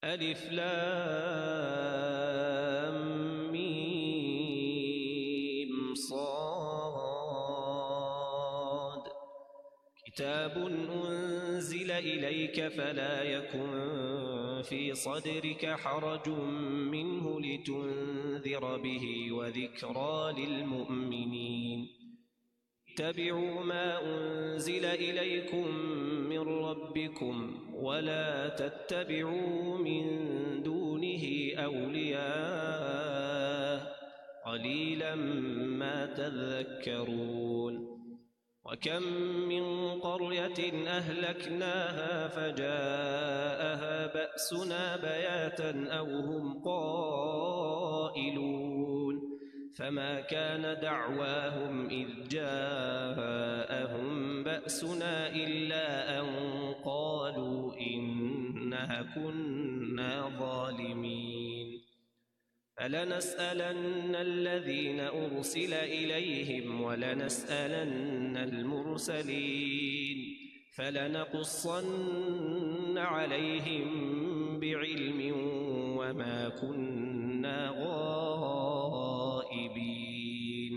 ألف لام ميم صاد كتاب أنزل إليك فلا يكن في صدرك حرج منه لتنذر به وذكرى للمؤمنين اتبعوا ما أنزل إليكم من ربكم ولا تتبعوا من دونه أولياء قليلا ما تذكرون وكم من قرية أهلكناها فجاءها بأسنا بياتا أو هم قائلون فما كان دعواهم إذ جاءهم بأسنا إلا أن قالوا إنا كنا ظالمين فلنسألن الذين أرسل إليهم ولنسألن المرسلين فلنقصن عليهم بعلم وما كنا غائبين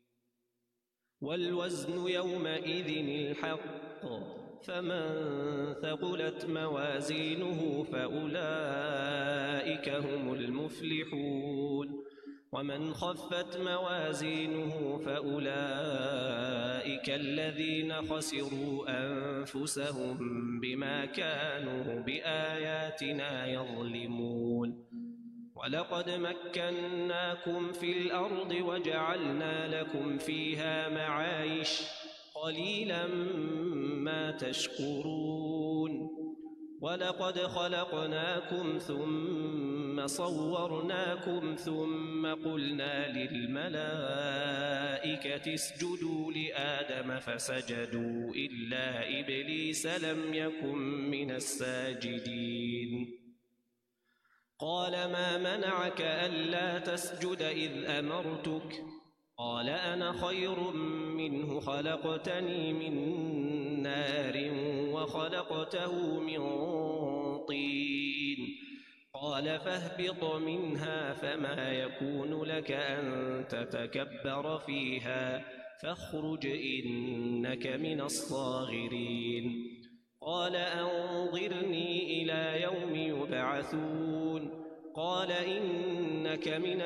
والوزن يومئذ الحق فمن ثقلت موازينه فأولئك هم المفلحون ومن خفت موازينه فأولئك الذين خسروا أنفسهم بما كانوا بآياتنا يظلمون ولقد مكناكم في الأرض وجعلنا لكم فيها معايش قليلا ما تشكرون ولقد خلقناكم ثم صورناكم ثم قلنا للملائكة اسجدوا لآدم فسجدوا إلا إبليس لم يكن من الساجدين قال ما منعك ألا تسجد إذ أمرتك قال أنا خير منه خلقتني من نار وخلقته من طين قال فاهبط منها فما يكون لك أن تتكبر فيها فاخرج إنك من الصاغرين قال أنظرني إلى يوم يبعثون قال إنك من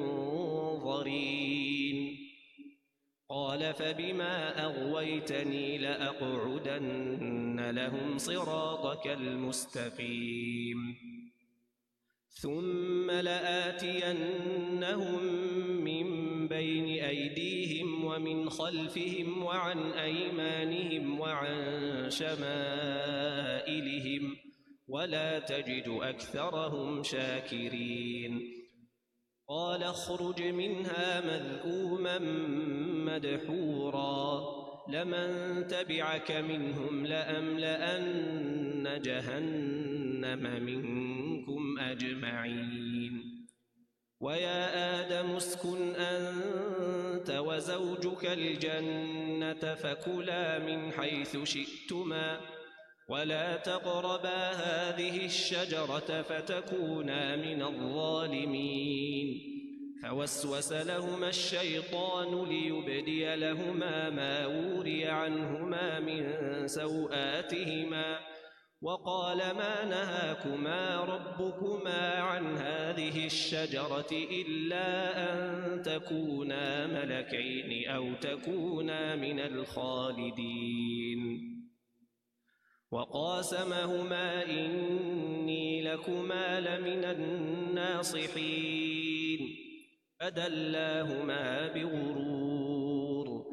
المنظرين قال فبما أغويتني لأقعدن لهم صراطك المستقيم ثم لآتينهم من بين أيديهم ومن خلفهم وعن أيمانهم وعن شمائلهم ولا تجد أكثرهم شاكرين قال اخرج منها مذءوما مدحورا لمن تبعك منهم لأملأن جهنم منكم أجمعين ويا آدم اسكن أنت وزوجك الجنة فكلا من حيث شئتما ولا تقربا هذه الشجرة فتكونا من الظالمين فوسوس لهما الشيطان ليبدي لهما ما وري عنهما من سوآتهما وقال ما نهاكما ربكما عن هذه الشجرة إلا أن تكونا ملكين أو تكونا من الخالدين وقاسمهما إني لكما لمن الناصحين فدلاهما بغرور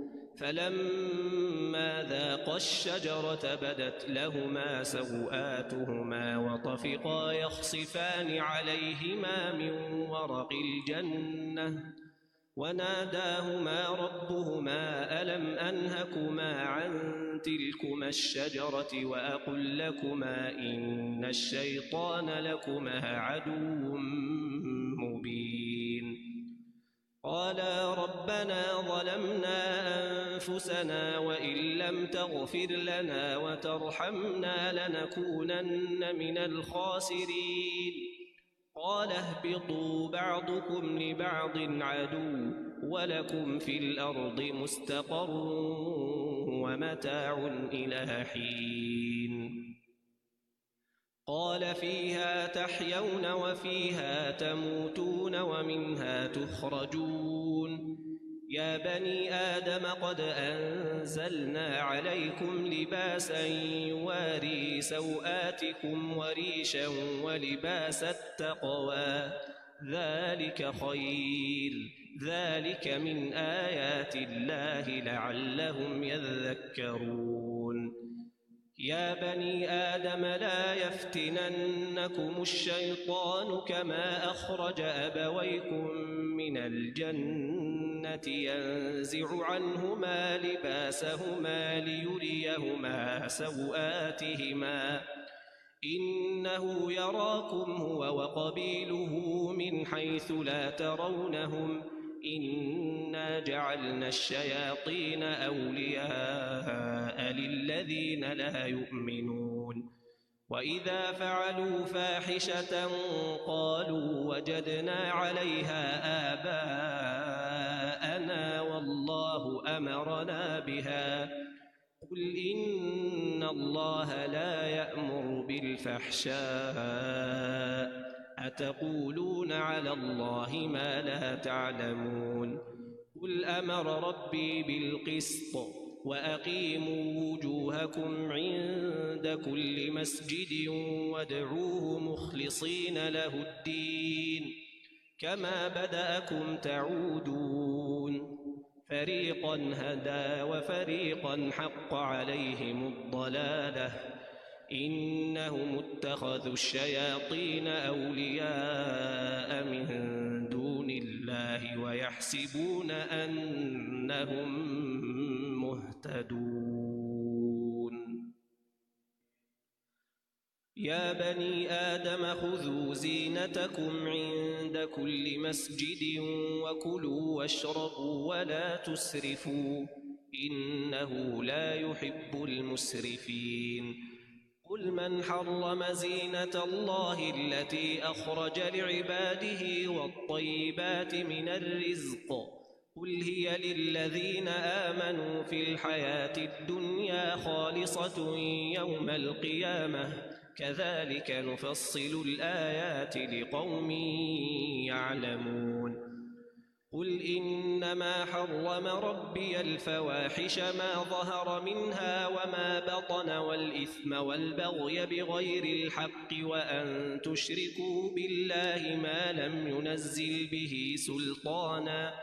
فلما ذاقا الشجرة بدت لهما سوآتهما وطفقا يخصفان عليهما من ورق الجنة وناداهما ربهما ألم أنهكما عن تلكما الشجرة وأقل لكما إن الشيطان لكما عدو مبين قالا ربنا ظلمنا أنفسنا وإن لم تغفر لنا وترحمنا لنكونن من الخاسرين قال اهبطوا بعضكم لبعض عدو ولكم في الأرض مستقر ومتاع إلى حين قال فيها تحيون وفيها تموتون ومنها تخرجون يا بني آدم قد أنزلنا عليكم لباسا يواري سوآتكم وريشا ولباس التقوى ذلك خير ذلك من آيات الله لعلهم يذكرون يا بني آدم لا يفتننكم الشيطان كما أخرج أبويكم من الجنة ينزع عنهما لباسهما ليريهما سوآتهما إنه يراكم هو وقبيله من حيث لا ترونهم إنا جعلنا الشياطين أولياء للذين لا يؤمنون وإذا فعلوا فاحشة قالوا وجدنا عليها آباءنا والله أمرنا بها قل إن الله لا يأمر بالفحشاء أتقولون على الله ما لا تعلمون قل أمر ربي بالقسط وأقيموا وجوهكم عند كل مسجد وادعوه مخلصين له الدين كما بدأكم تعودون فريقا هدى وفريقا حق عليهم الضلالة إنهم اتخذوا الشياطين أولياء من دون الله ويحسبون أنهم مهتدون يا بني آدم خذوا زينتكم عند كل مسجد وكلوا واشربوا ولا تسرفوا إنه لا يحب المسرفين قل من حرم زينة الله التي أخرج لعباده والطيبات من الرزق قل هي للذين آمنوا في الحياة الدنيا خالصة يوم القيامة كذلك نفصل الآيات لقوم يعلمون قل إنما حرم ربي الفواحش ما ظهر منها وما بطن والإثم والبغي بغير الحق وأن تشركوا بالله ما لم ينزل به سلطانا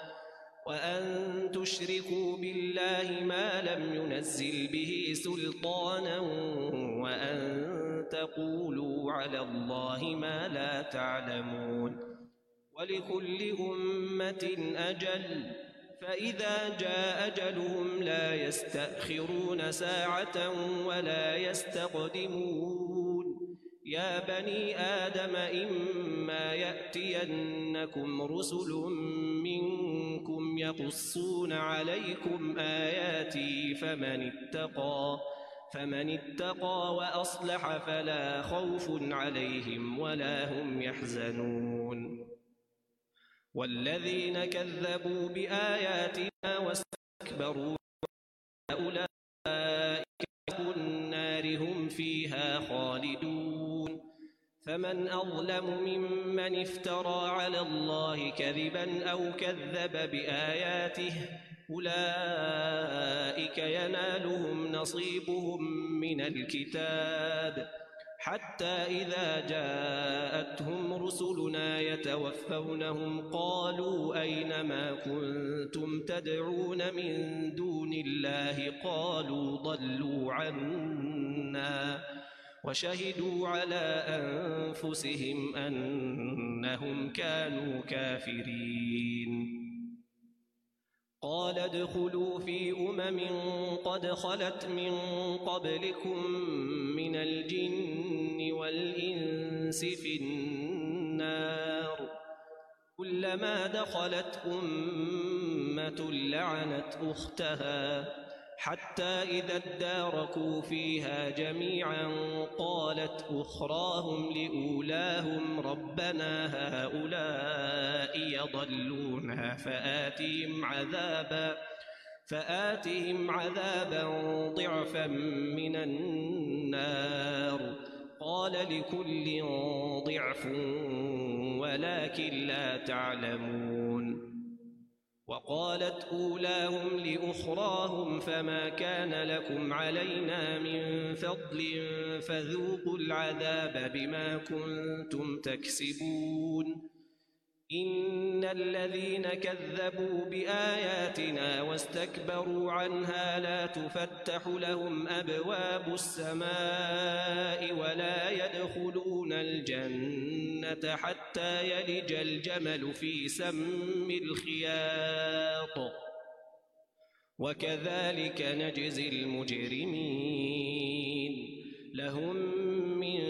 وأن تقولوا على الله ما لا تعلمون ولكل أمة أجل فإذا جاء أجلهم لا يستأخرون ساعة ولا يستقدمون يا بني آدم إما يأتينكم رسل منكم يقصون عليكم آياتي فمن اتقى وأصلح فلا خوف عليهم ولا هم يحزنون والذين كذبوا بآياتنا واستكبروا أولئك النار هم فيها خالدون فمن أظلم ممن افترى على الله كذبا أو كذب بآياته أولئك ينالهم نصيبهم من الكتاب حتى إذا جاءتهم رسلنا يتوفونهم قالوا أين ما كنتم تدعون من دون الله قالوا ضلوا عنا وشهدوا على أنفسهم أنهم كانوا كافرين قال ادخلوا في قد خلت من قبلكم من الجن والإنس في النار كلما كلما دخلت أمة لعنت أختها حتى إذا اداركوا فيها جميعا قالت أخراهم لأولاهم ربنا هؤلاء يضلونا فآتهم عذابا ضعفا من النار قال لكل ضعف ولكن لا تعلمون. وقالت أولاهم لأخراهم فما كان لكم علينا من فضل فذوقوا العذاب بما كنتم تكسبون. إن الذين كذبوا بآياتنا واستكبروا عنها لا تفتح لهم أبواب السماء ولا يدخلون الجنة حتى يلج الجمل في سم الخياط وكذلك نجزي المجرمين. لهم من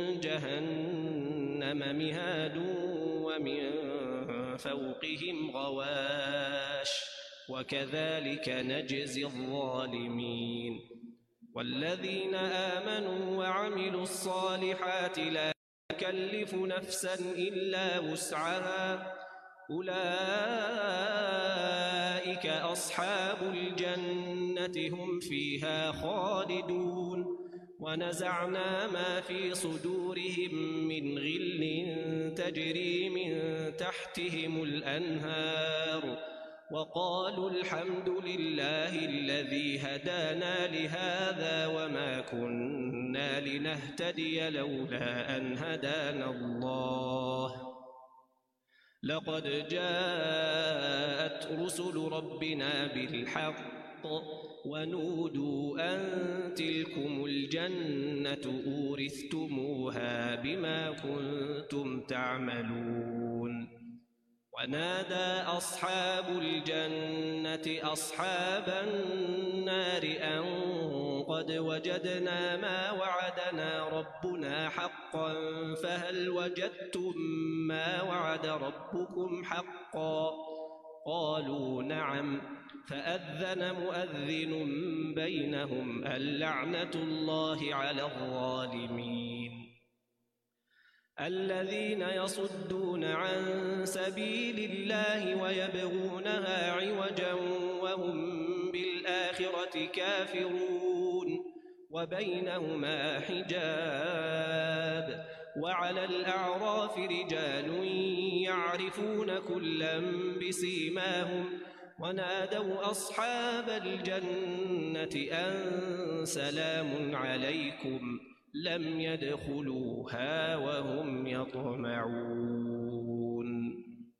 جهنم مهاد ومن فوقهم غواش وكذلك نجزي الظالمين. والذين آمنوا وعملوا الصالحات لا نكلف نفسا إلا وسعها أولئك أصحاب الجنة هم فيها خالدون. ونزعنا ما في صدورهم من غل تجري من تحتهم الأنهار وقالوا الحمد لله الذي هدانا لهذا وما كنا لنهتدي لولا أن هدانا الله لقد جاءت رسل ربنا بالحق ونودوا أن تلكم الجنة أورثتموها بما كنتم تعملون. ونادى أصحاب الجنة أصحاب النار أن قد وجدنا ما وعدنا ربنا حقا فهل وجدتم ما وعد ربكم حقا قالوا نعم فأذن مؤذن بينهم اللعنة الله على الظالمين. الذين يصدون عن سبيل الله ويبغونها عوجا وهم بالآخرة كافرون وبينهما حجاب. وعلى الأعراف رجال يعرفون كلا بسيماهم ونادوا أصحاب الجنة أن سلام عليكم لم يدخلوها وهم يطمعون.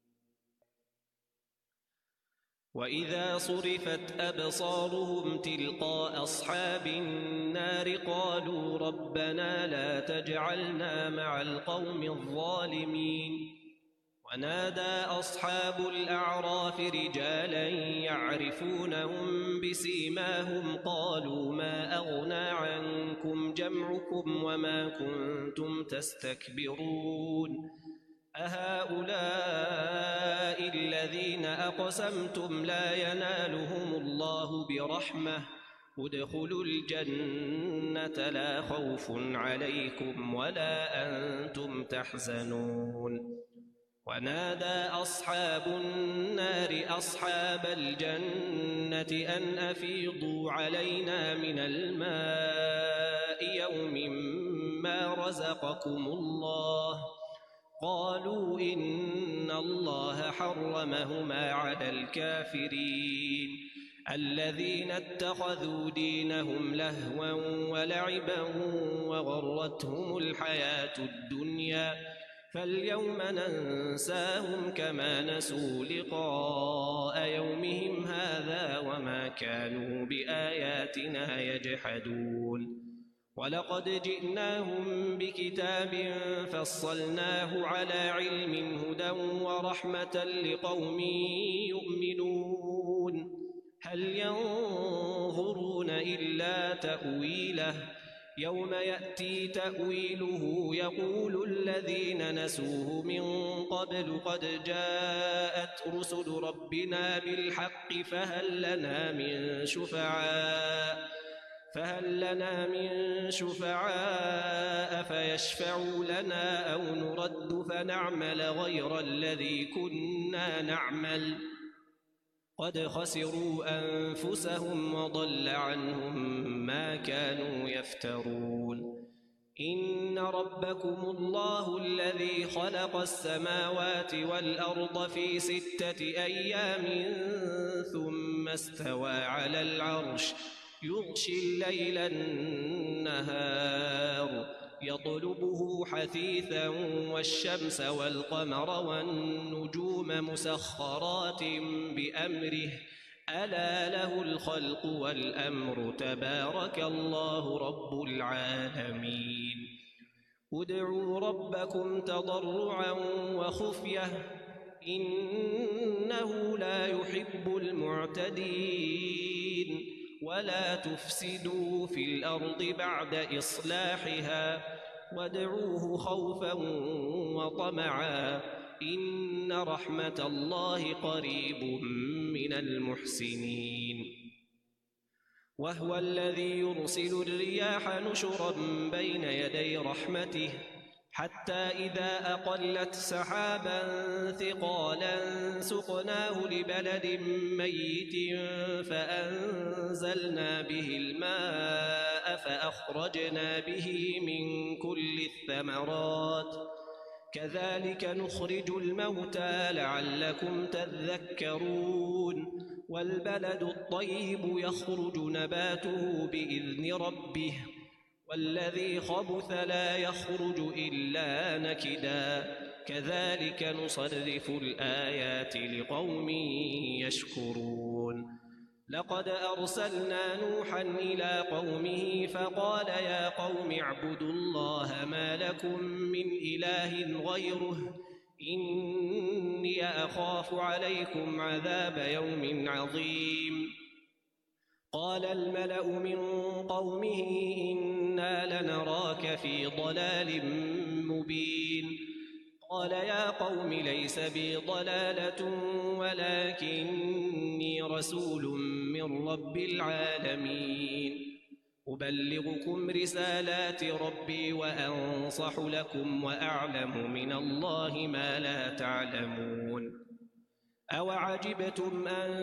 وإذا صرفت أبصارهم تلقاء أصحاب النار قالوا ربنا لا تجعلنا مع القوم الظالمين. ونادى أصحاب الأعراف رجالا يعرفونهم بسيماهم قالوا ما أغنى عنكم جمعكم وما كنتم تستكبرون أهؤلاء الذين أقسمتم لا ينالهم الله برحمة ادخلوا الجنة لا خوف عليكم ولا أنتم تحزنون. ونادى أصحاب النار أصحاب الجنة أن أفيضوا علينا من الماء يوم ما رزقكم الله قالوا إن الله حرمهما على الكافرين الذين اتخذوا دينهم لهوا ولعبا وغرتهم الحياة الدنيا فاليوم ننساهم كما نسوا لقاء يومهم هذا وما كانوا بآياتنا يجحدون. ولقد جئناهم بكتاب فصلناه على علم هدى ورحمة لقوم يؤمنون. هل ينظرون إلا تأويله يوم يأتي تأويله يقول الذين نسوه من قبل قد جاءت رسل ربنا بالحق فهل لنا من شفعاء فيشفعوا لنا أو نرد فنعمل غير الذي كنا نعمل قد خسروا أنفسهم وضل عنهم ما كانوا يفترون إن ربكم الله الذي خلق السماوات والأرض في 6 أيام ثم استوى على العرش يغشي الليل النهار يطلبه حثيثا والشمس والقمر والنجوم مسخرات بأمره ألا له الخلق والأمر تبارك الله رب العالمين ادعوا ربكم تضرعا وخفية إنه لا يحب المعتدين ولا تفسدوا في الأرض بعد إصلاحها وادعوه خوفا وطمعا إن رحمة الله قريب من المحسنين وهو الذي يرسل الرياح نشرا بين يدي رحمته حتى إذا أقلت سحابا ثقالا سقناه لبلد ميت فأنزلنا به الماء فأخرجنا به من كل الثمرات كذلك نخرج الموتى لعلكم تذكرون والبلد الطيب يخرج نباته بإذن ربه والذي خبث لا يخرج إلا نكدا كذلك نصرف الآيات لقوم يشكرون لقد أرسلنا نوحا إلى قومه فقال يا قوم اعبدوا الله ما لكم من إله غيره إني أخاف عليكم عذاب يوم عظيم قال الملأ من قومه إنا لنراك في ضلال مبين قال يا قوم ليس بي ضلالة ولكني رسول من رب العالمين أبلغكم رسالات ربي وأنصح لكم وأعلم من الله ما لا تعلمون أوعجبتم أن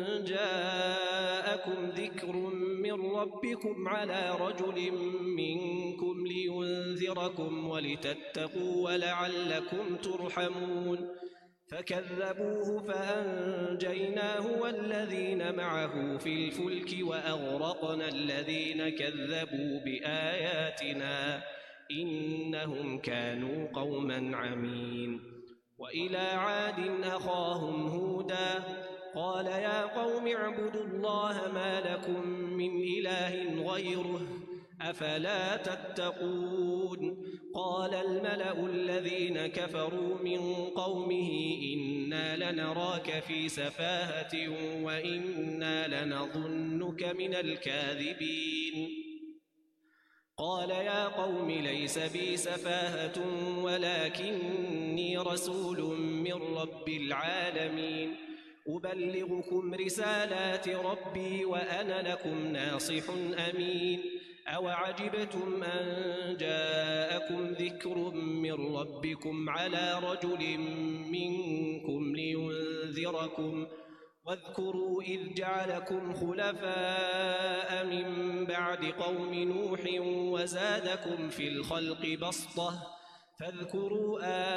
جاءكم ذكر من ربكم على رجل منكم لينذركم ولتتقوا ولعلكم ترحمون فكذبوه فأنجيناه والذين معه في الفلك وأغرقنا الذين كذبوا بآياتنا إنهم كانوا قوما عمين وإلى عاد أخاهم هودا قال يا قوم اعبدوا الله ما لكم من إله غيره أفلا تتقون قال الملأ الذين كفروا من قومه إنا لنراك في سفاهة وإنا لنظنك من الكاذبين قال يا قوم ليس بي سفاهة ولكني رسول من رب العالمين أبلغكم رسالات ربي وأنا لكم ناصح أمين أوعجبتم أن جاءكم ذكر من ربكم على رجل منكم لينذركم واذكروا إذ جعلكم خلفاء من بعد قوم نوح وزادكم في الخلق بسطة فاذكروا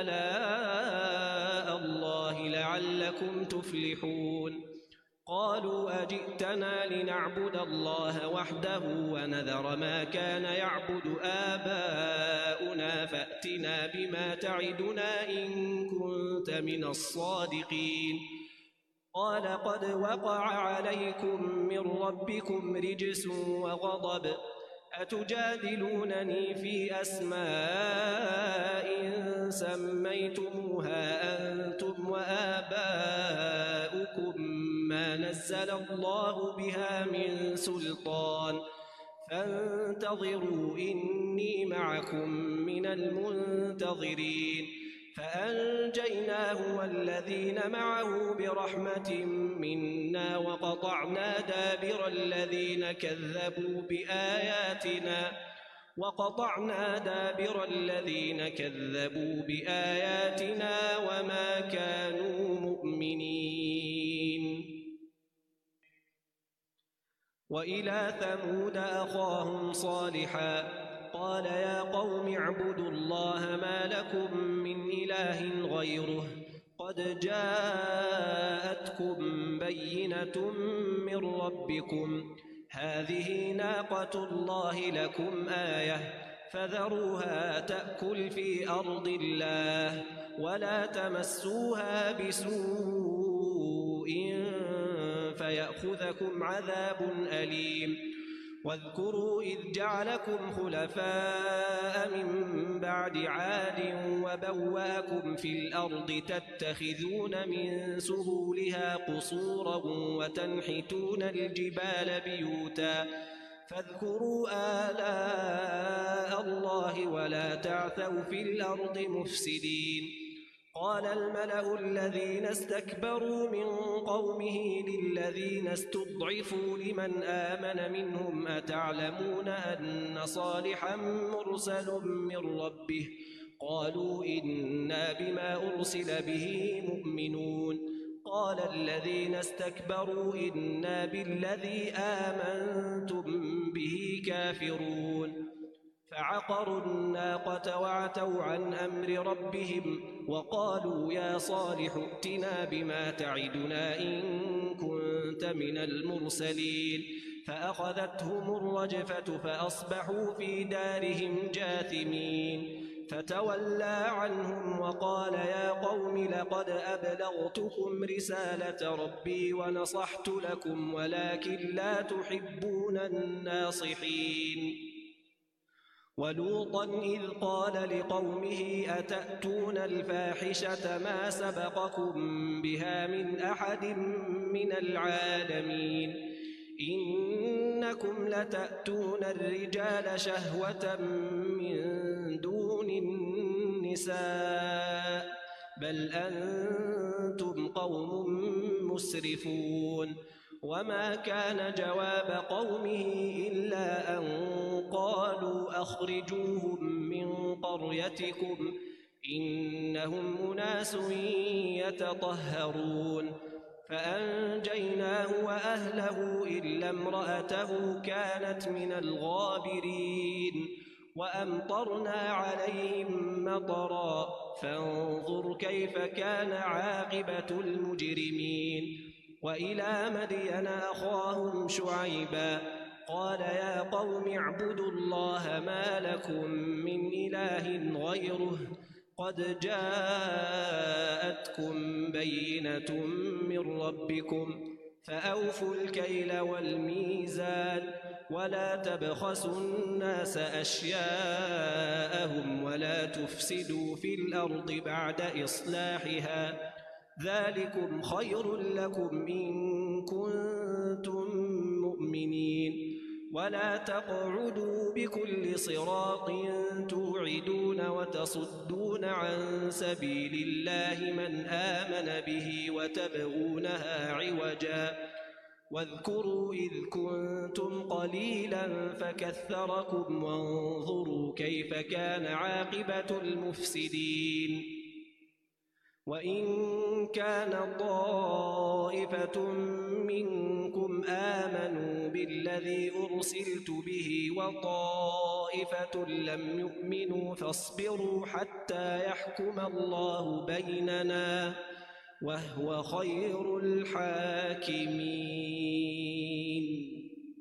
آلاء الله لعلكم تفلحون قالوا أجئتنا لنعبد الله وحده ونذر ما كان يعبد آباؤنا فأتنا بما تعدنا إن كنت من الصادقين قال قد وقع عليكم من ربكم رجس وغضب أتجادلونني في أسماء سميتموها أنتم وآباؤكم ما نزل الله بها من سلطان فانتظروا إني معكم من المنتظرين فأنجيناه والذين معه برحمة منا وقطعنا دابر الذين كذبوا بآياتنا وما كانوا مؤمنين. وإلى ثمود أخاهم صالحا قال يا قوم اعبدوا الله ما لكم من إله غيره قد جاءتكم بينة من ربكم هذه ناقة الله لكم آية فذروها تأكل في أرض الله ولا تمسوها بسوء فيأخذكم عذاب أليم. واذكروا إذ جعلكم خلفاء من بعد عاد وبوأكم في الأرض تتخذون من سهولها قصورا وتنحتون الجبال بيوتا فاذكروا آلاء الله ولا تعثوا في الأرض مفسدين. قال الملأ الذين استكبروا من قومه للذين استضعفوا لمن آمن منهم أتعلمون أن صالحا مرسل من ربه قالوا إنا بما أرسل به مؤمنون. قال الذين استكبروا إنا بالذي آمنتم به كافرون. فعقروا الناقة وعتوا عن أمر ربهم وقالوا يا صالح ائتنا بما تعدنا إن كنت من المرسلين. فأخذتهم الرجفة فأصبحوا في دارهم جاثمين. فتولى عنهم وقال يا قوم لقد أبلغتكم رسالة ربي ونصحت لكم ولكن لا تحبون الناصحين. ولوطا إذ قال لقومه أتأتون الفاحشة ما سبقكم بها من أحد من العالمين إنكم لتأتون الرجال شهوة من دون النساء بل أنتم قوم مسرفون. وما كان جواب قومه إلا أن قالوا أخرجوهم من قريتكم إنهم أناس يتطهرون. فأنجيناه وأهله إلا امرأته كانت من الغابرين. وأمطرنا عليهم مطرا فانظر كيف كان عاقبة المجرمين. وإلى مدين أخاهم شعيبا قال يا قوم اعبدوا الله ما لكم من إله غيره قد جاءتكم بينة من ربكم فأوفوا الكيل والميزان ولا تبخسوا الناس أشياءهم ولا تفسدوا في الأرض بعد إصلاحها ذلكم خير لكم إن كنتم مؤمنين. ولا تقعدوا بكل صراط توعدون وتصدون عن سبيل الله من آمن به وتبغونها عوجا واذكروا إذ كنتم قليلا فكثركم وانظروا كيف كان عاقبة المفسدين. وإن كان طائفة منكم آمنوا بالذي أرسلت به وطائفة لم يؤمنوا فاصبروا حتى يحكم الله بيننا وهو خير الحاكمين.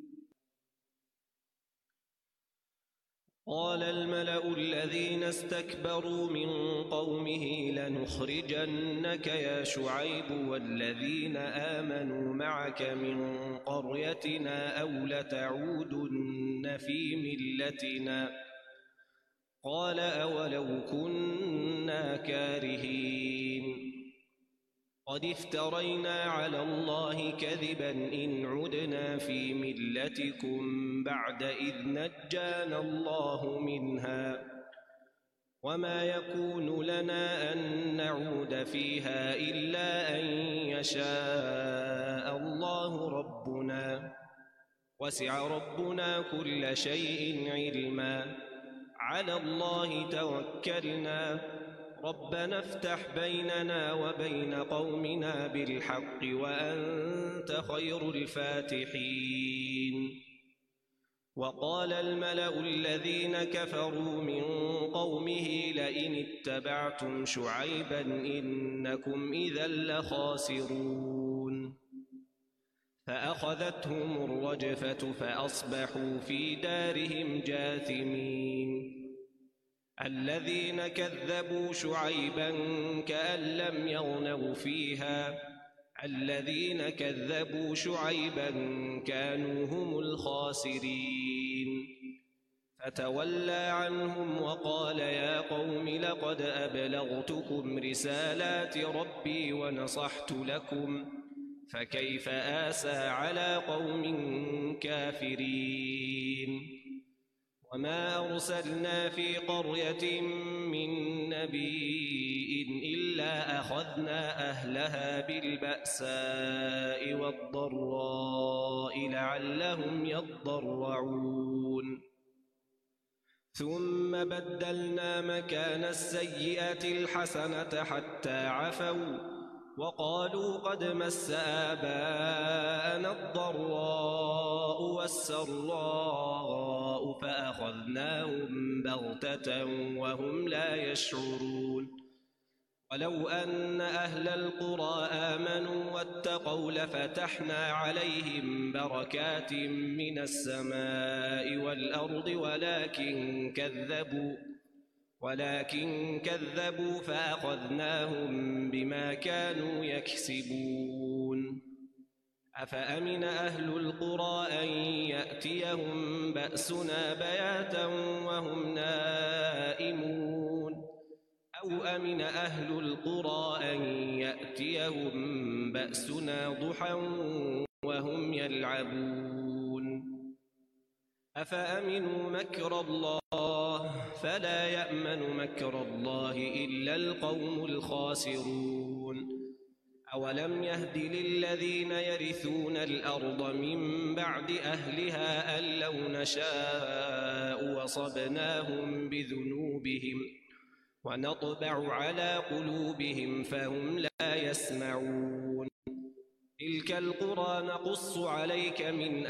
قال الملأ الذين استكبروا من قومه لنخرجنك يا شعيب والذين آمنوا معك من قريتنا أو لتعودن في ملتنا قال أولو كنا كارهين. قد افترينا على الله كذبا إن عدنا في ملتكم بعد إذ نجانا الله منها وما يكون لنا أن نعود فيها إلا أن يشاء الله ربنا وسع ربنا كل شيء علما على الله توكلنا ربنا افتح بيننا وبين قومنا بالحق وأنت خير الفاتحين وقال الملأ الذين كفروا من قومه لئن اتبعتم شعيبا إنكم إذا لخاسرون فأخذتهم الرجفة فأصبحوا في دارهم جاثمين الذين كذبوا شعيبا كأن لم يغنوا فيها الذين كذبوا شعيبا كانوا هم الخاسرين فتولى عنهم وقال يا قوم لقد أبلغتكم رسالات ربي ونصحت لكم فكيف آسى على قوم كافرين وما أرسلنا في قرية من نبي إلا أخذنا أهلها بالبأساء والضراء لعلهم يضرعون ثم بدلنا مكان السيئة الحسنة حتى عفوا وقالوا قد مس آباءنا الضراء والسراء فأخذناهم بغتة وهم لا يشعرون ولو أن أهل القرى آمنوا واتقوا لفتحنا عليهم بركات من السماء والأرض ولكن كذبوا فأخذناهم بما كانوا يكسبون أفأمن أهل القرى أن يأتيهم بأسنا بياتا وهم نائمون أو أمن أهل القرى أن يأتيهم بأسنا ضحى وهم يلعبون أفأمنوا مكر الله فلا يأمن مكر الله إلا القوم الخاسرون أولم يهد للذين يرثون الأرض من بعد أهلها أن لو نشاء وصبناهم بذنوبهم ونطبع على قلوبهم فهم لا يسمعون تلك القرى نقص عليك من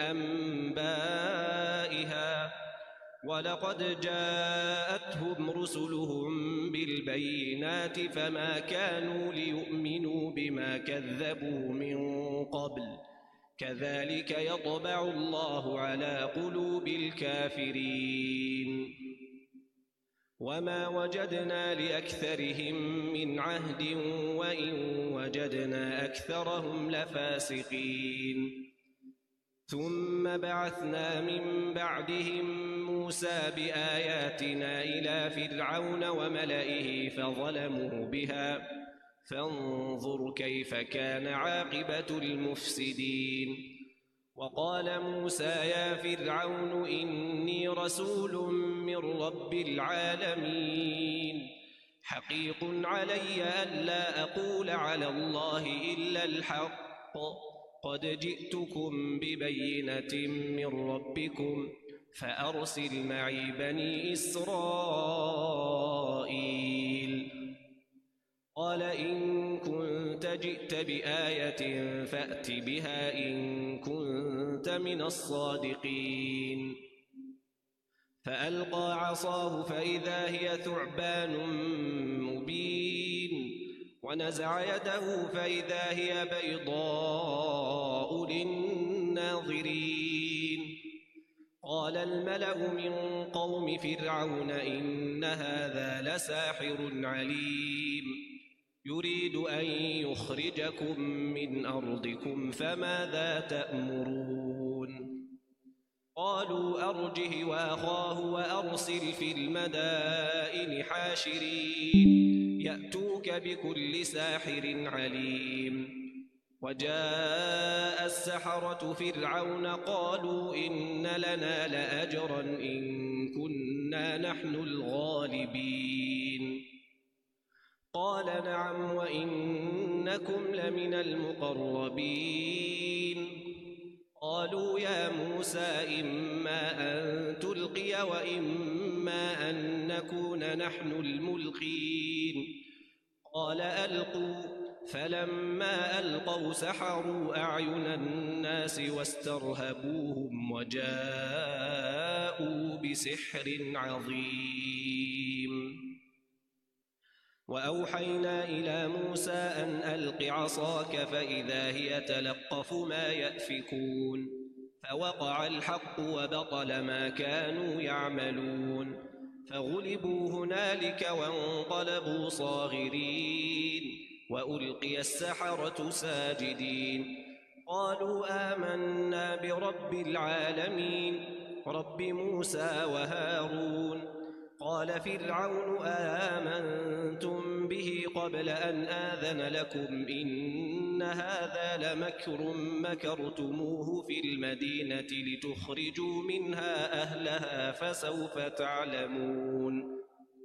أنبائها ولقد جاءتهم رسلهم بالبينات فما كانوا ليؤمنوا بما كذبوا من قبل كذلك يطبع الله على قلوب الكافرين وما وجدنا لأكثرهم من عهد وإن وجدنا أكثرهم لفاسقين ثم بعثنا من بعدهم موسى بآياتنا إلى فرعون وملئه فظلموا بها فانظر كيف كان عاقبة المفسدين وقال موسى يا فرعون إني رسول من رب العالمين حقيق علي ألا أقول على الله إلا الحق قد جئتكم ببينة من ربكم فأرسل معي بني إسرائيل قال إن كنت جئت بآية فأت بها إن كنت من الصادقين فألقى عصاه فإذا هي ثعبان مبين ونزع يده فإذا هي بيضاء للناظرين قال الملأ من قوم فرعون إن هذا لساحر عليم يريد أن يخرجكم من أرضكم فماذا تأمرون قالوا أرجه وأخاه وأرسل في المدائن حاشرين يأتوك بكل ساحر عليم. وجاء السحرة فرعون قالوا إن لنا لأجرا إن كنا نحن الغالبين. قال نعم وإنكم لمن المقربين. قالوا يا موسى إما أن تلقي وإما أن نكون نحن الملقين. قال ألقوا. فلما ألقوا سحروا أعين الناس واسترهبوهم وجاءوا بسحر عظيم. وأوحينا إلى موسى أن ألق عصاك فإذا هي تلقف ما يأفكون. فوقع الحق وبطل ما كانوا يعملون. فغلبوا هنالك وانقلبوا صاغرين وألقي السحرة ساجدين. قالوا آمنا برب العالمين رب موسى وهارون. قال فرعون آمنتم به قبل أن آذن لكم إن هذا لمكر مكرتموه في المدينة لتخرجوا منها أهلها فسوف تعلمون.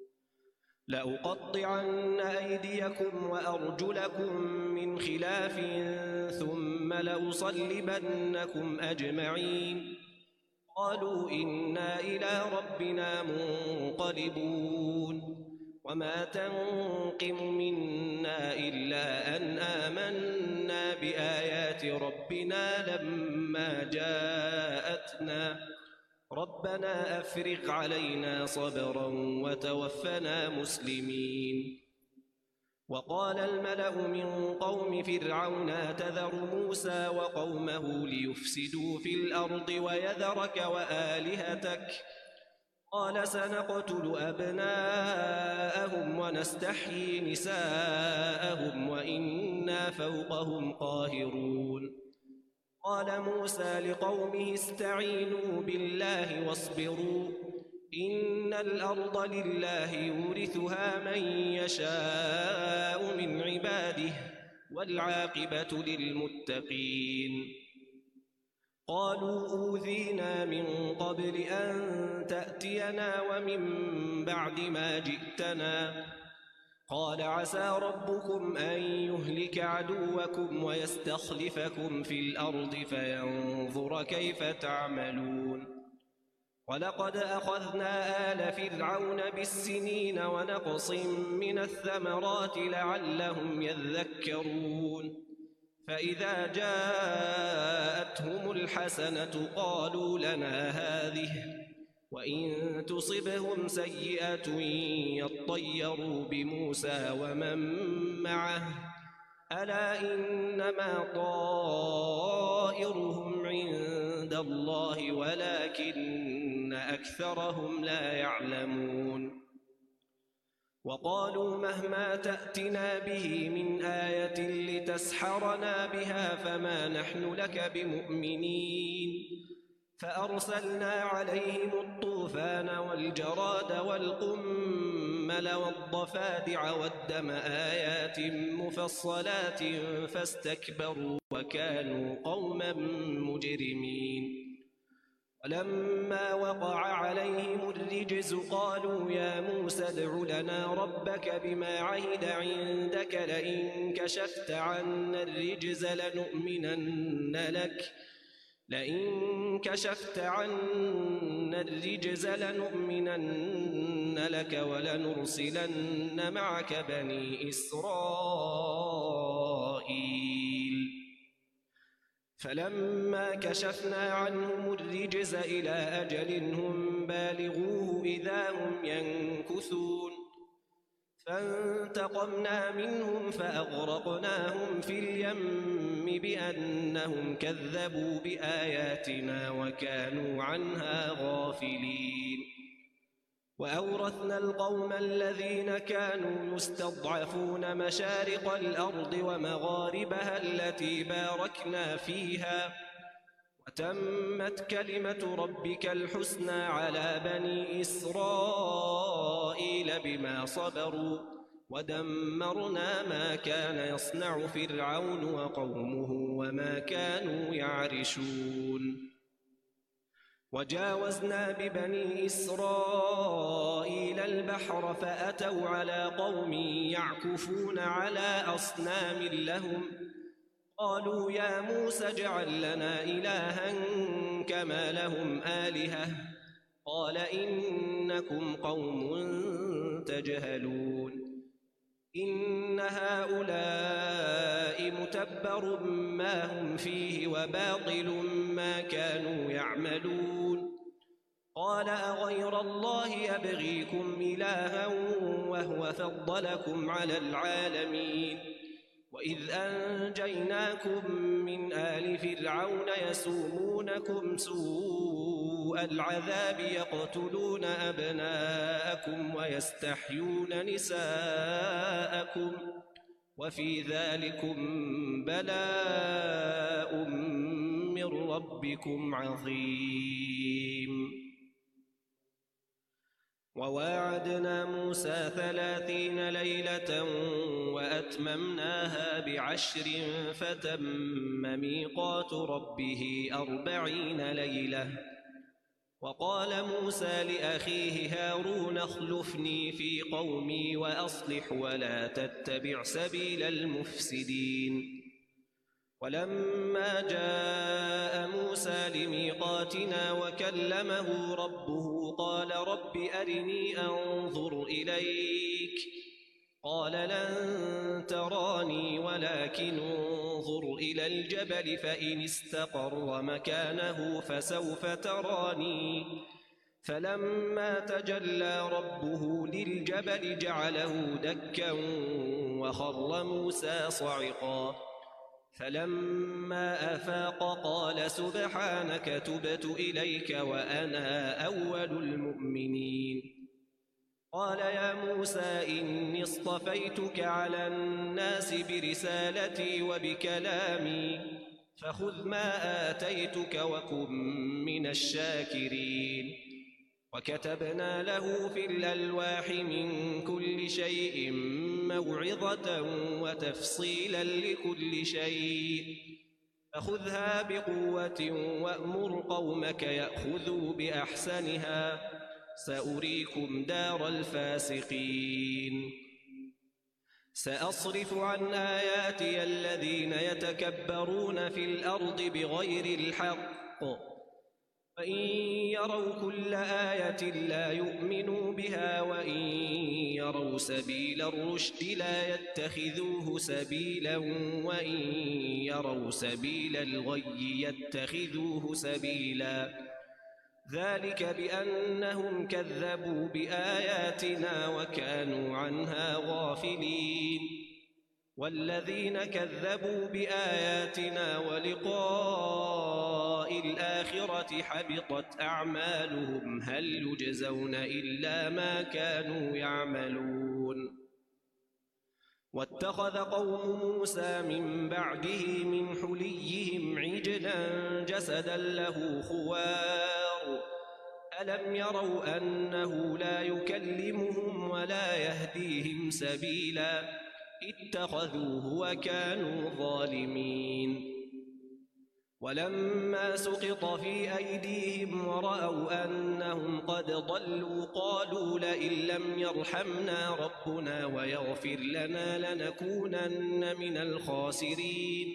لأقطعن أيديكم وأرجلكم من خلاف ثم لأصلبنكم أجمعين. قالوا إنا إلى ربنا منقلبون. وما تنقم منا إلا أن آمنا بآيات ربنا لما جاءتنا. ربنا أفرغ علينا صبرا وتوفنا مسلمين. وقال الملأ من قوم فرعون أتذر موسى وقومه ليفسدوا في الأرض ويذرك وآلهتك. قال سنقتل أبناءهم ونستحيي نساءهم وإنا فوقهم قاهرون. قال موسى لقومه استعينوا بالله واصبروا إن الأرض لله يورثها من يشاء من عباده والعاقبة للمتقين. قالوا أوذينا من قبل أن تأتينا ومن بعد ما جئتنا. قال عسى ربكم أن يهلك عدوكم ويستخلفكم في الأرض فينظر كيف تعملون. ولقد أخذنا آل فرعون بالسنين ونقص من الثمرات لعلهم يذكرون. فإذا جاءتهم الحسنة قالوا لنا هذه وإن تصبهم سيئة يطيروا بموسى ومن معه ألا إنما طائرهم عند الله ولكن أكثرهم لا يعلمون. وقالوا مهما تأتنا به من آية لتسحرنا بها فما نحن لك بمؤمنين. فأرسلنا عليهم الطوفان والجراد والقمل والضفادع والدم آيات مفصلات فاستكبروا وكانوا قوما مجرمين. ولما وقع عليهم الرجز قالوا يا موسى ادع لنا ربك بما عهد عندك لئن كشفت عنا الرجز لنؤمنن لك ولنرسلن معك بني إسرائيل. فلما كشفنا عنهم الرجز إلى أجل هم بالغوه إذا هم ينكثون. فانتقمنا منهم فأغرقناهم في اليم بأنهم كذبوا بآياتنا وكانوا عنها غافلين. وأورثنا القوم الذين كانوا يستضعفون مشارق الأرض ومغاربها التي باركنا فيها وتمت كلمة ربك الحسنى على بني إسرائيل بما صبروا ودمرنا ما كان يصنع فرعون وقومه وما كانوا يعرشون وجاوزنا ببني إسرائيل البحر فأتوا على قوم يعكفون على أصنام لهم قالوا يا موسى اجعل لنا إلها كما لهم آلهة قال إنكم قوم تجهلون إن هؤلاء متبر ما هم فيه وباطل ما كانوا يعملون قال أغير الله يبغيكم إلها وهو فضلكم على العالمين وإذ أنجيناكم من آل فرعون يسومونكم سوء العذاب يقتلون أبناءكم ويستحيون نساءكم وفي ذلكم بلاء من ربكم عظيم وواعدنا موسى 30 ليلة وأتممناها ب10 فتم ميقات ربه 40 ليلة وقال موسى لأخيه هارون اخلفني في قومي وأصلح ولا تتبع سبيل المفسدين ولما جاء موسى لميقاتنا وكلمه ربه قال رب أرني أنظر إليك قال لن تراني ولكن انظر إلى الجبل فإن استقر مكانه فسوف تراني فلما تجلى ربه للجبل جعله دكا وخر موسى صعقا فلما أفاق قال سبحانك تبت إليك وأنا أول المؤمنين قال يا موسى إني اصطفيتك على الناس برسالتي وبكلامي فخذ ما آتيتك وكن من الشاكرين وكتبنا له في الألواح من كل شيء موعظة وتفصيلا لكل شيء فخذها بقوة وأمر قومك يأخذوا بأحسنها سأريكم دار الفاسقين سأصرف عن آياتي الذين يتكبرون في الأرض بغير الحق فإن يروا كل آية لا يؤمنوا بها وإن يروا سبيل الرشد لا يتخذوه سبيلا وإن يروا سبيل الغي يتخذوه سبيلا ذلك بأنهم كذبوا بآياتنا وكانوا عنها غافلين والذين كذبوا بآياتنا ولقاء الآخرة حبطت أعمالهم هل يجزون إلا ما كانوا يعملون واتخذ قوم موسى من بعده من حليهم عجلا جسدا له خوار ألم يروا أنه لا يكلمهم ولا يهديهم سبيلا اتخذوه وكانوا ظالمين ولما سقط في أيديهم ورأوا أنهم قد ضلوا قالوا لئن لم يرحمنا ربنا ويغفر لنا لنكونن من الخاسرين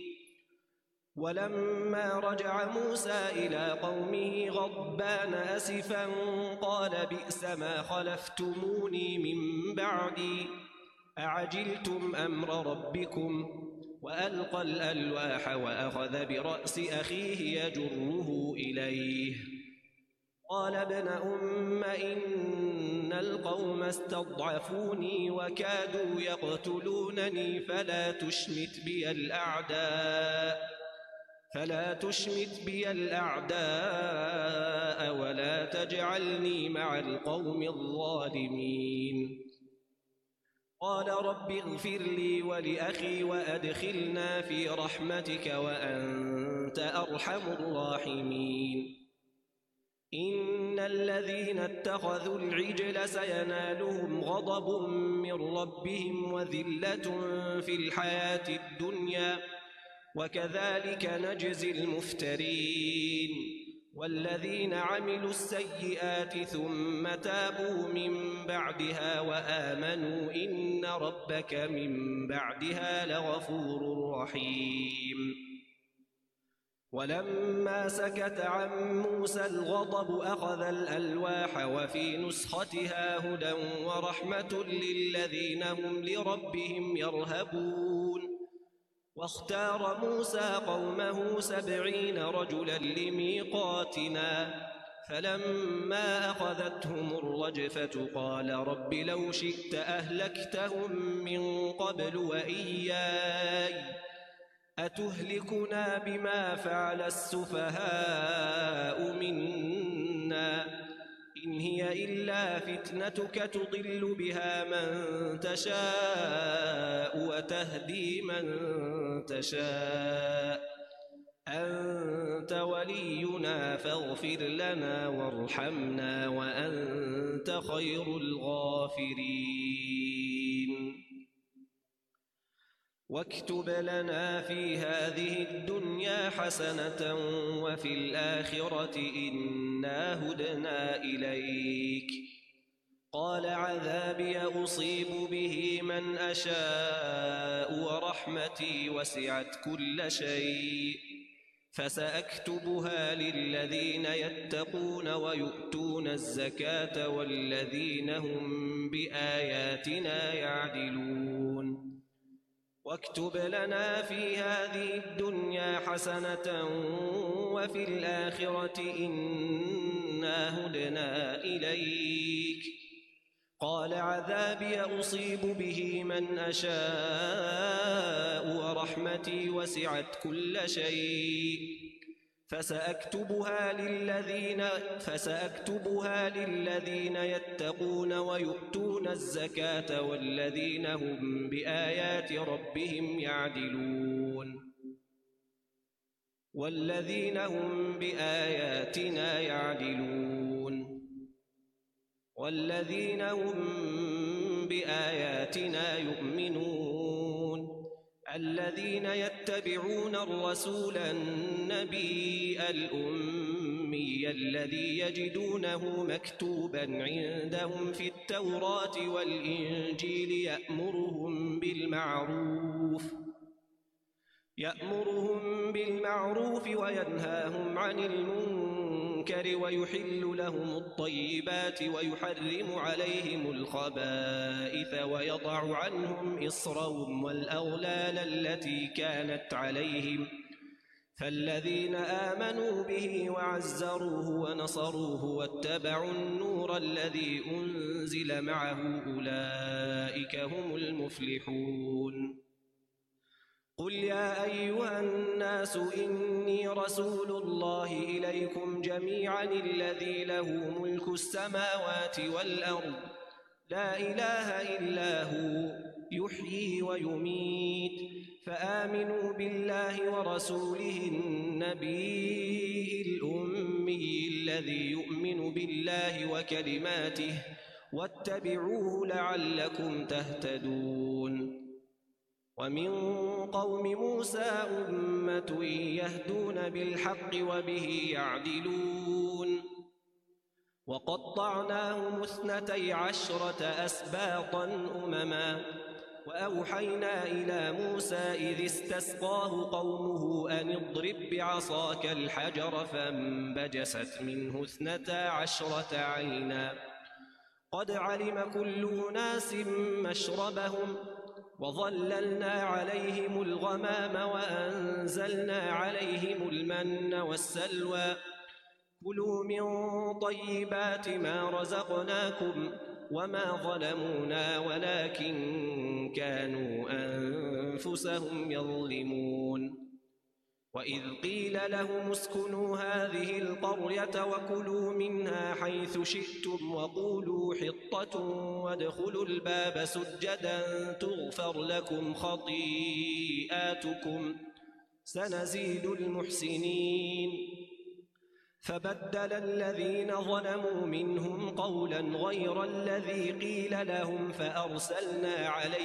ولما رجع موسى إلى قومه غضبان أسفا قال بئس ما خلفتموني من بعدي أعجلتم أمر ربكم وألقى الألواح وأخذ برأس أخيه يجره إليه قال ابن أم إن القوم استضعفوني وكادوا يقتلونني فلا تشمت بي الأعداء ولا تجعلني مع القوم الظالمين قال رب اغفر لي ولأخي وأدخلنا في رحمتك وأنت أرحم الراحمين إن الذين اتخذوا العجل سينالهم غضب من ربهم وذلة في الحياة الدنيا وكذلك نجزي المفترين والذين عملوا السيئات ثم تابوا من بعدها وآمنوا إن ربك من بعدها لغفور رحيم ولما سكت عن موسى الغضب أخذ الألواح وفي نسختها هدى ورحمة للذين هم لربهم يرهبون واختار موسى قومه 70 رجلا لميقاتنا فلما أخذتهم الرجفة قال رب لو شئت أهلكتهم من قبل وإياي أتهلكنا بما فعل السفهاء منا إن هي إلا فتنتك تضل بها من تشاء وتهدي من تشاء أنت ولينا فاغفر لنا وارحمنا وأنت خير الغافرين واكتب لنا في هذه الدنيا حسنة وفي الآخرة إنا هدنا إليك قال عذابي أصيب به من أشاء ورحمتي وسعت كل شيء فسأكتبها للذين يتقون ويؤتون الزكاة والذين هم بآياتنا يعدلون واكتب لنا في هذه الدنيا حسنة وفي الآخرة إنا هدنا إليك قال عذابي أصيب به من أشاء ورحمتي وسعت كل شيء فسأكتبها للذين يتقون ويؤتون الزكاة والذين هم بآيات ربهم يعدلون والذين هم بآياتنا يعدلون والذين هم بآياتنا يؤمنون الذين يتبعون الرسول النبي الأمي الذي يجدونه مكتوبا عندهم في التوراة والإنجيل يأمرهم بالمعروف وينهاهم عن المنكر ويحل لهم الطيبات ويحرم عليهم الخبائث ويضع عنهم إصرهم والأغلال التي كانت عليهم فالذين آمنوا به وعزروه ونصروه واتبعوا النور الذي أنزل معه أولئك هم المفلحون قل يا أيها الناس إني رسول الله إليكم جميعا الذي له ملك السماوات والأرض لا إله إلا هو يحيي ويميت فآمنوا بالله ورسوله النبي الأمي الذي يؤمن بالله وكلماته واتبعوه لعلكم تهتدون ومن قوم موسى أمة يهدون بالحق وبه يعدلون وقطعناهم 12 أسباطا أمما وأوحينا إلى موسى إذ استسقاه قومه أن اضرب بعصاك الحجر فانبجست منه 12 عينا قد علم كل أناس مشربهم وظللنا عليهم الغمام وأنزلنا عليهم المن والسلوى كلوا من طيبات ما رزقناكم وما ظلمونا ولكن كانوا أنفسهم يظلمون وإذ قيل لهم اسكنوا هذه القرية وكلوا منها حيث شئتم وقولوا حطة وادخلوا الباب سجدا تغفر لكم خطيئاتكم سنزيد المحسنين فبدل الذين ظلموا منهم قولا غير الذي قيل لهم فأرسلنا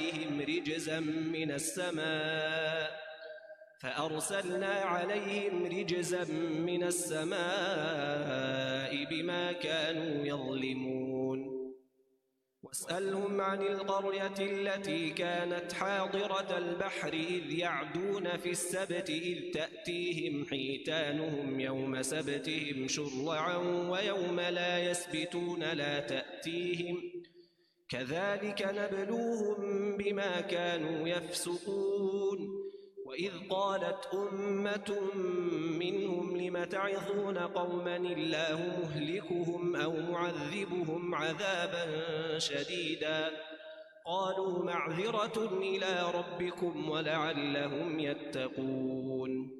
عليهم رجزا من السماء بما كانوا يظلمون واسألهم عن القرية التي كانت حاضرة البحر إذ يعدون في السبت إذ تأتيهم حيتانهم يوم سبتهم شرعا ويوم لا يسبتون لا تأتيهم كذلك نبلوهم بما كانوا يفسقون وإذ قالت أمة منهم لم تعظون قوما الله مهلكهم أو معذبهم عذابا شديدا قالوا معذرة إلى ربكم ولعلهم يتقون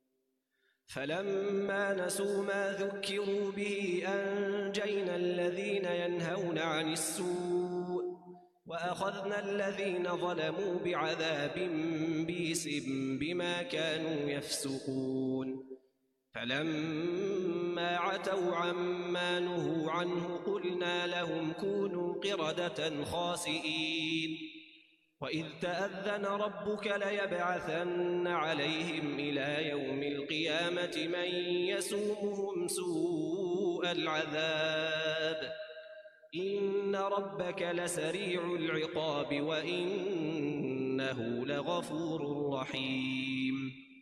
فلما نسوا ما ذكروا به أنجينا الذين ينهون عن السوء وأخذنا الذين ظلموا بعذاب بئس بما كانوا يفسقون فلما عتوا عما نهوا عنه قلنا لهم كونوا قردة خاسئين وإذ تأذن ربك ليبعثن عليهم إلى يوم القيامة من يسومهم سوء العذاب إن ربك لسريع العقاب وإنه لغفور رحيم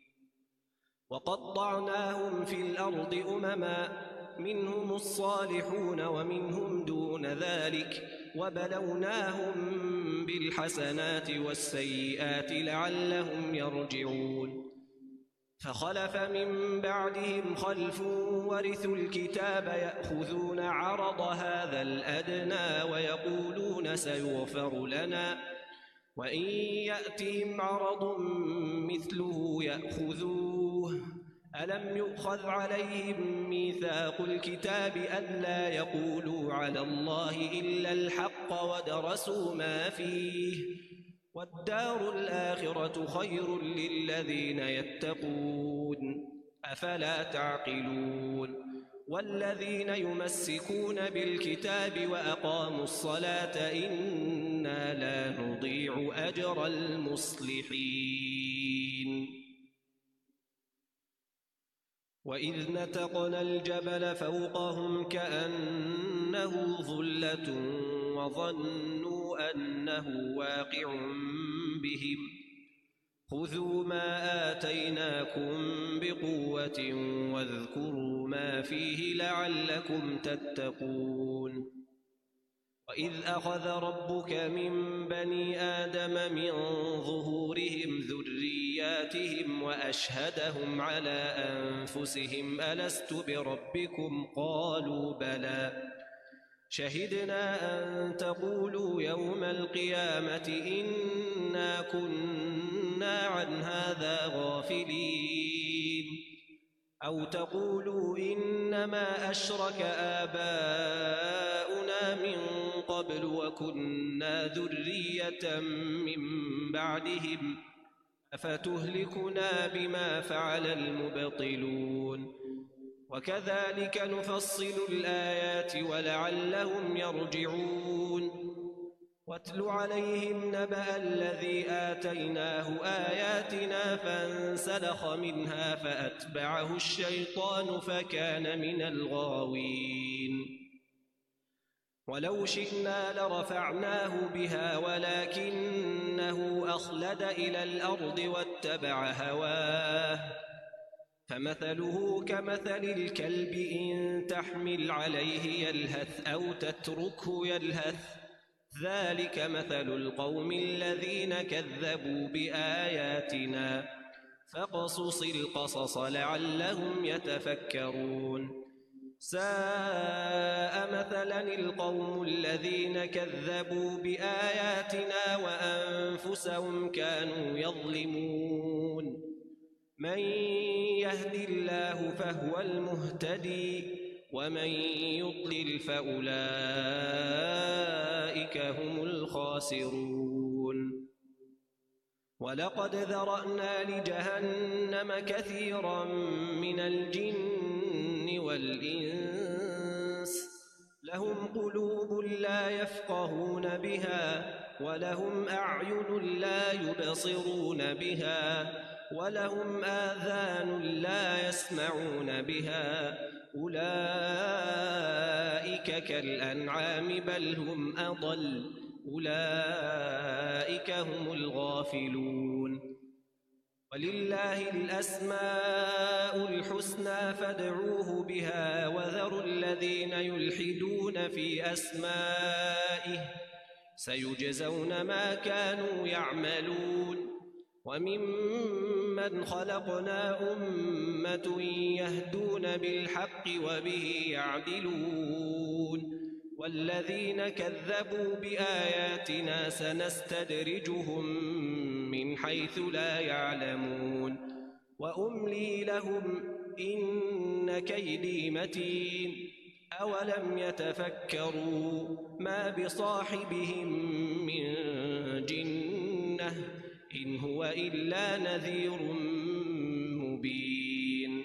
وقطعناهم في الأرض أمما منهم الصالحون ومنهم دون ذلك وبلوناهم بالحسنات والسيئات لعلهم يرجعون فخلف من بعدهم خلف ورثوا الكتاب يأخذون عرض هذا الأدنى ويقولون سيغفر لنا وإن يأتهم عرض مثله يأخذوه ألم يؤخذ عليهم ميثاق الكتاب ألا يقولوا على الله إلا الحق ودرسوا ما فيه والدار الآخرة خير للذين يتقون أفلا تعقلون والذين يمسكون بالكتاب وأقاموا الصلاة إنا لا نضيع أجر المصلحين وإذ نتقنا الجبل فوقهم كأنه ظلة وظنوا أنه واقع بهم خذوا ما آتيناكم بقوة واذكروا ما فيه لعلكم تتقون وإذ أخذ ربك من بني آدم من ظهورهم ذرياتهم وأشهدهم على أنفسهم ألست بربكم قالوا بلى شهدنا أن تقولوا يوم القيامة إنا كنا عن هذا غافلين أو تقولوا إنما أشرك آباؤنا من قبل وكنا ذرية من بعدهم أفتهلكنا بما فعل المبطلون وكذلك نفصل الآيات ولعلهم يرجعون واتل عليهم نبأ الذي آتيناه آياتنا فانسلخ منها فأتبعه الشيطان فكان من الغاوين ولو شئنا لرفعناه بها ولكنه أخلد إلى الأرض واتبع هواه فمثله كمثل الكلب إن تحمل عليه يلهث أو تتركه يلهث ذلك مثل القوم الذين كذبوا بآياتنا فاقصص القصص لعلهم يتفكرون ساء مثلا القوم الذين كذبوا بآياتنا وأنفسهم كانوا يظلمون من يهد الله فهو المهتدي ومن يضلل فأولئك هم الخاسرون ولقد ذرأنا لجهنم كثيرا من الجن والإنس لهم قلوب لا يفقهون بها ولهم أعين لا يبصرون بها ولهم آذان لا يسمعون بها أولئك كالأنعام بل هم أضل أولئك هم الغافلون ولله الأسماء الحسنى فادعوه بها وذروا الذين يلحدون في أسمائه سيجزون ما كانوا يعملون وممن خلقنا أمة يهدون بالحق وبه يعدلون والذين كذبوا بآياتنا سنستدرجهم من حيث لا يعلمون وأملي لهم إن كيدي متين أولم يتفكروا ما بصاحبهم من جنة إن هو إلا نذير مبين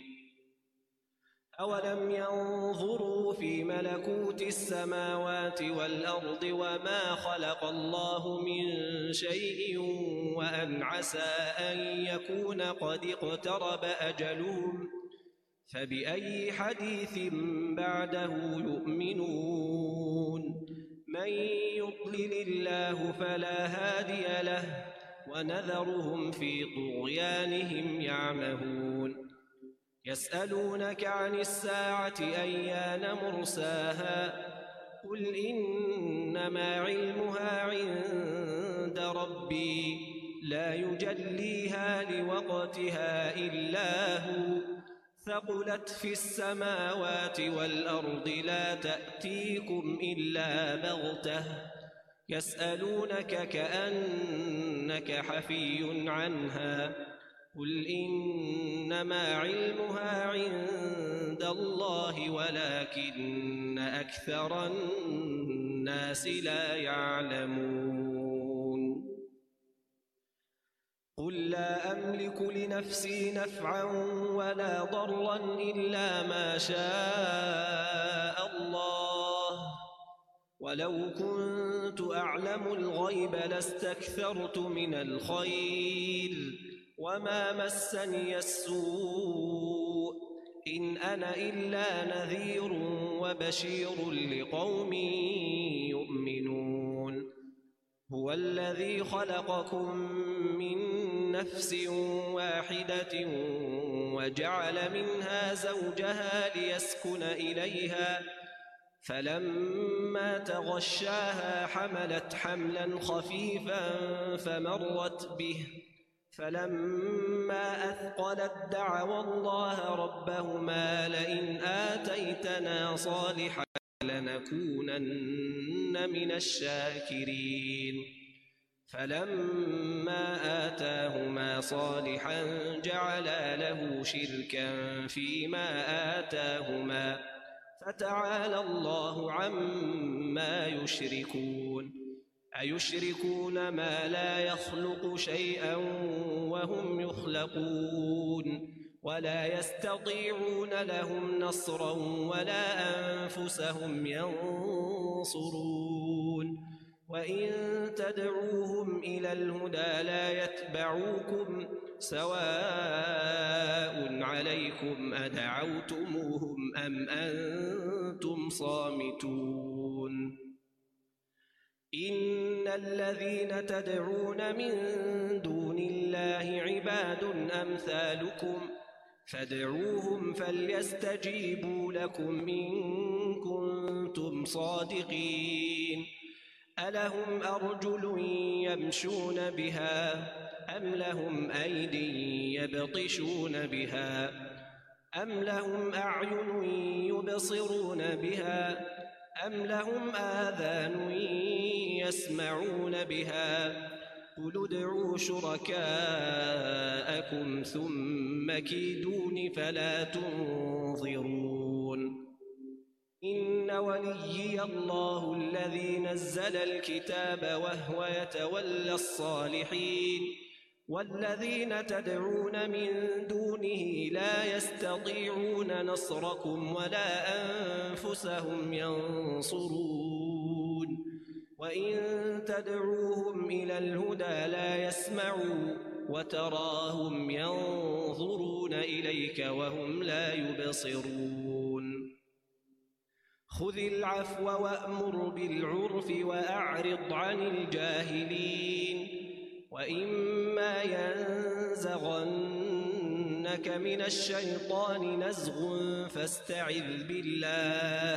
أولم ينظروا في ملكوت السماوات والأرض وما خلق الله من شيء وأن عسى أن يكون قد اقترب أجلهم فبأي حديث بعده يؤمنون من يضلل الله فلا هادي له ونذرهم في طغيانهم يعمهون يسألونك عن الساعة أيان مرساها قل إنما علمها عند ربي لا يجليها لوقتها إلا هو ثقلت في السماوات والأرض لا تأتيكم إلا بغتة يسألونك كأنك حفي عنها قل إنما علمها عند الله ولكن أكثر الناس لا يعلمون قل لا أملك لنفسي نفعا ولا ضرا إلا ما شاء الله ولو كنت أعلم الغيب لاستكثرت من الخير وما مسني السوء إن أنا إلا نذير وبشير لقوم يؤمنون هو الذي خلقكم من نفس واحدة وجعل منها زوجها ليسكن إليها فلما تغشاها حملت حملا خفيفا فمرت به فلما أثقلت دعوا الله ربهما لئن آتيتنا صالحا لنكونن من الشاكرين فلما آتاهما صالحا جعلا له شركا فيما آتاهما فتعالى الله عما يشركون أيشركون ما لا يخلق شيئا وهم يخلقون ولا يستطيعون لهم نصرا ولا أنفسهم ينصرون وإن تدعوهم إلى الهدى لا يتبعوكم سواء عليكم أدعوتموهم أم أنتم صامتون إن الذين تدعون من دون الله عباد أمثالكم فادعوهم فليستجيبوا لكم إن كنتم صادقين ألهم أرجل يمشون بها أم لهم أيد يبطشون بها أم لهم أعين يبصرون بها أم لهم آذان يسمعون بها قل ادعوا شركاءكم ثم كيدون فلا تنظرون إن وليي الله الذي نزل الكتاب وهو يتولى الصالحين والذين تدعون من دونه لا يستطيعون نصركم ولا أنفسهم ينصرون وإن تدعوهم إلى الهدى لا يسمعوا وتراهم ينظرون إليك وهم لا يبصرون خذ العفو وأمر بالعرف وأعرض عن الجاهلين وإما ينزغنك من الشيطان نزغ فاستعذ بالله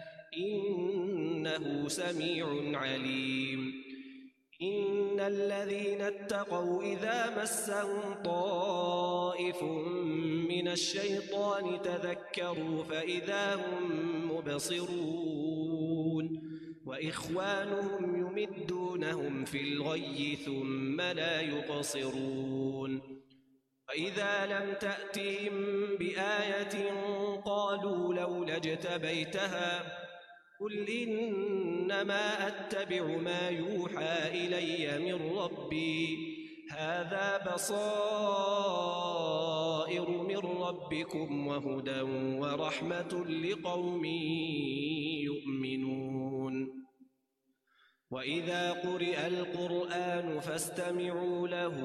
إنه سميع عليم إن الذين اتقوا إذا مسهم طائف من الشيطان تذكروا فإذا هم مبصرون وإخوانهم يمدونهم في الغي ثم لا يقصرون وإذا لم تأتهم بآية قالوا لولا اجتبيتها قل إنما أتبع ما يوحى إلي من ربي هذا بصائر من ربكم وهدى ورحمة لقوم يؤمنون وإذا قرئ القرآن فاستمعوا له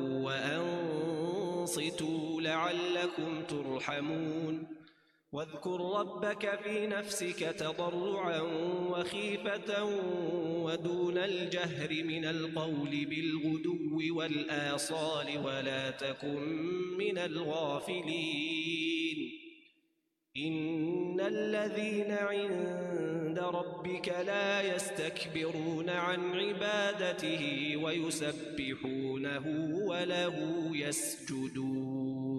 وأنصتوا لعلكم ترحمون واذكر ربك في نفسك تضرعا وخيفة ودون الجهر من القول بالغدو والآصال ولا تكن من الغافلين إن الذين عند ربك لا يستكبرون عن عبادته ويسبحونه وله يسجدون